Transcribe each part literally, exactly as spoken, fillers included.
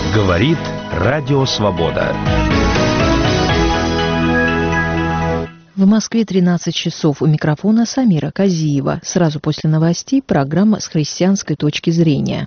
Говорит Радио Свобода. В Москве тринадцать часов. У микрофона Самира Казиева. Сразу после новостей программа с христианской точки зрения.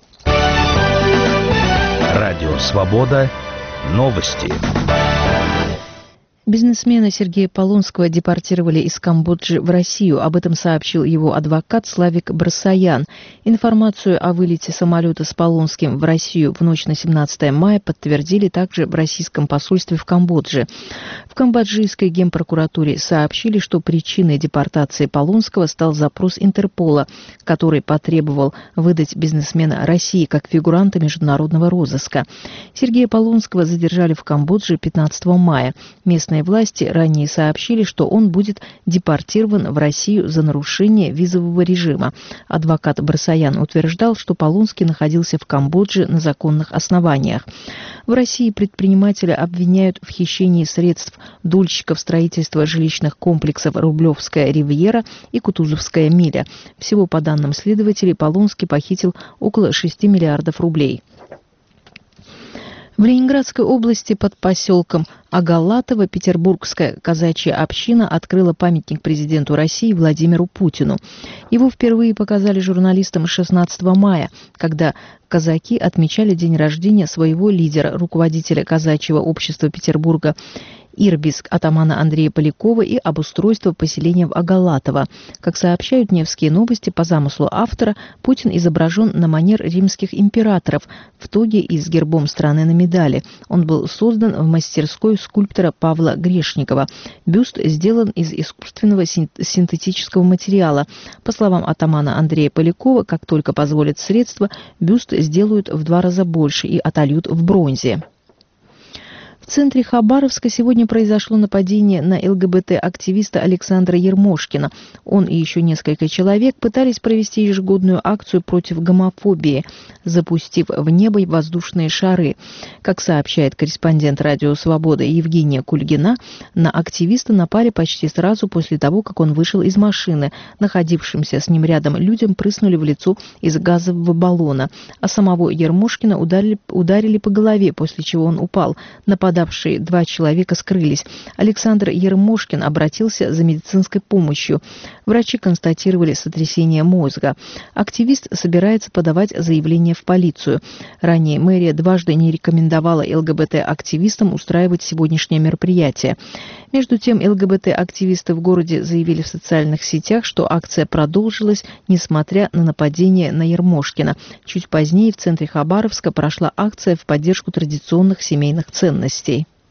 Радио Свобода. Новости. Бизнесмена Сергея Полонского депортировали из Камбоджи в Россию. Об этом сообщил его адвокат Славик Барсаян. Информацию о вылете самолета с Полонским в Россию в ночь на семнадцатое мая подтвердили также в российском посольстве в Камбодже. В камбоджийской генпрокуратуре сообщили, что причиной депортации Полонского стал запрос Интерпола, который потребовал выдать бизнесмена России как фигуранта международного розыска. Сергея Полонского задержали в Камбодже пятнадцатого мая. Местные власти ранее сообщили, что он будет депортирован в Россию за нарушение визового режима. Адвокат Барсаян утверждал, что Полонский находился в Камбодже на законных основаниях. В России предпринимателя обвиняют в хищении средств дольщиков строительства жилищных комплексов «Рублевская ривьера» и «Кутузовская миля». Всего, по данным следователей, Полонский похитил около шести миллиардов рублей. В Ленинградской области под поселком Агалатово петербургская казачья община открыла памятник президенту России Владимиру Путину. Его впервые показали журналистам шестнадцатого мая, когда казаки отмечали день рождения своего лидера, руководителя казачьего общества Петербурга Ирбиск, атамана Андрея Полякова, и обустройство поселения в Агалатово. Как сообщают Невские новости, по замыслу автора, Путин изображен на манер римских императоров в тоге и с гербом страны на медали. Он был создан в мастерской скульптора Павла Грешникова. Бюст сделан из искусственного синтетического материала. По словам атамана Андрея Полякова, как только позволят средства, бюст сделают в два раза больше и отольют в бронзе. В центре Хабаровска сегодня произошло нападение на ЛГБТ-активиста Александра Ермошкина. Он и еще несколько человек пытались провести ежегодную акцию против гомофобии, запустив в небо воздушные шары. Как сообщает корреспондент «Радио Свобода» Евгения Кульгина, на активиста напали почти сразу после того, как он вышел из машины. Находившимся с ним рядом людям прыснули в лицо из газового баллона, а самого Ермошкина ударили, ударили по голове, после чего он упал. Нападавшие Нападавшие два человека скрылись. Александр Ермошкин обратился за медицинской помощью. Врачи констатировали сотрясение мозга. Активист собирается подавать заявление в полицию. Ранее мэрия дважды не рекомендовала ЛГБТ-активистам устраивать сегодняшнее мероприятие. Между тем, ЛГБТ-активисты в городе заявили в социальных сетях, что акция продолжилась, несмотря на нападение на Ермошкина. Чуть позднее в центре Хабаровска прошла акция в поддержку традиционных семейных ценностей.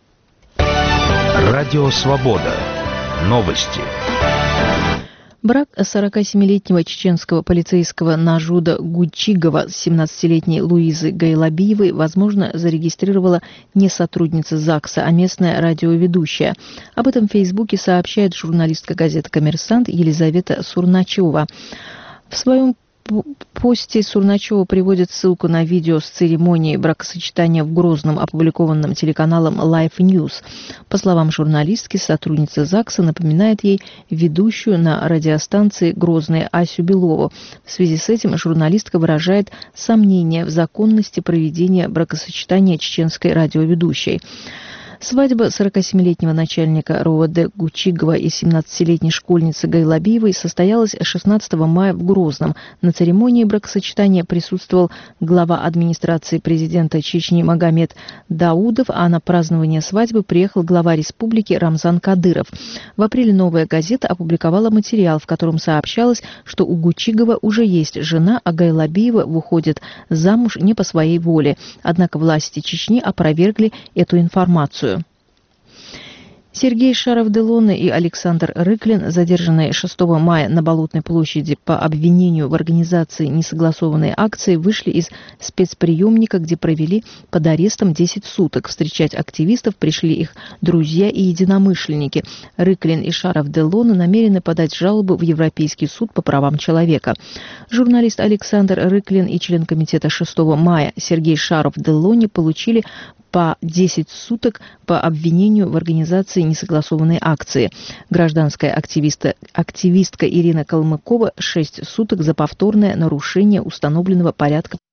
Радио Свобода. Новости. Брак сорокасемилетнего чеченского полицейского Нажуда Гучигова с семнадцатилетней Луизой Гайлабиевой, возможно, зарегистрировала не сотрудница ЗАГСа, а местная радиоведущая. Об этом в Фейсбуке сообщает журналистка газеты «Коммерсант» Елизавета Сурначева. В своем посте Сурначева приводит ссылку на видео с церемонии бракосочетания в Грозном, опубликованном телеканалом Life News. По словам журналистки, сотрудница ЗАГСа напоминает ей ведущую на радиостанции Грозной Асю Белову. В связи с этим журналистка выражает сомнения в законности проведения бракосочетания чеченской радиоведущей. Свадьба сорокасемилетнего начальника РОВД Гучигова и семнадцатилетней школьницы Гайлабиевой состоялась шестнадцатого мая в Грозном. На церемонии бракосочетания присутствовал глава администрации президента Чечни Магомед Даудов, а на празднование свадьбы приехал глава республики Рамзан Кадыров. В апреле «Новая газета» опубликовала материал, в котором сообщалось, что у Гучигова уже есть жена, а Гайлабиева выходит замуж не по своей воле. Однако власти Чечни опровергли эту информацию. Сергей Шаров-Делоне и Александр Рыклин, задержанные шестого мая на Болотной площади по обвинению в организации несогласованной акции, вышли из спецприемника, где провели под арестом десять суток. Встречать активистов пришли их друзья и единомышленники. Рыклин и Шаров-Делоне намерены подать жалобу в Европейский суд по правам человека. Журналист Александр Рыклин и член комитета шестого мая Сергей Шаров-Делоне получили по десять суток по обвинению в организации несогласованной акции. Гражданская активистка, активистка Ирина Калмыкова шесть суток за повторное нарушение установленного порядка